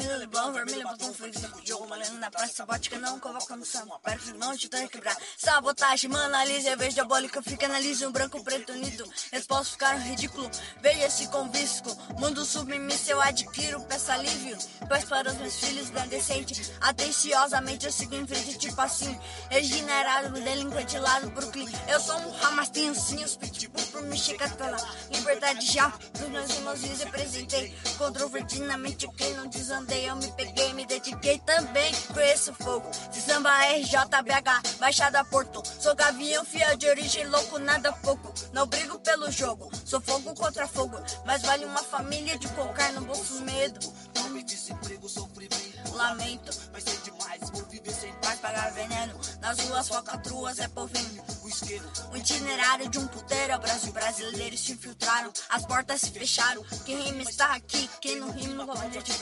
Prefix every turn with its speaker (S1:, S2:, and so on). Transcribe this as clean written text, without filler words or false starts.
S1: Menino bom, vermelho, botão feliz. Jogo malhando na praça, vodka não convocando samba. Perto de não te dá quebrar. Sabotagem, mano, analisa, vejo diabólica, fica analisando branco, preto, unido. Resposta ficaram ridículo, veja esse convisco. Mundo submisso, eu adquiro, peço alívio. Pois para os meus filhos, não é decente. Atenciosamente eu sigo em frente, tipo assim. Regenerado, delinquente lá do Brooklyn. Eu sou um ramastinho, sim, os pitbull por me chicatela. Liberdade já, dos meus irmãozinhos representei. Controvertidamente quem não desandei, eu me peguei, me dediquei também. Conheço fogo, se samba RJBH, Baixada Porto. Sou gavião, fiel de origem, louco, nada pouco. Não brigo pelo jogo, sou fogo contra fogo. Mas vale uma família de colocar no bolso medo.
S2: Nome, desemprego, sofrimento,
S1: Lamento,
S2: vai ser demais, vou viver sem
S1: vai pagar veneno. Nas ruas, falcatruas, é povinho.
S2: o isqueiro.
S1: O itinerário de um puteiro é o Brasil. Brasileiros se infiltraram, as portas se fecharam. Quem rima está aqui, quem não rima não vai de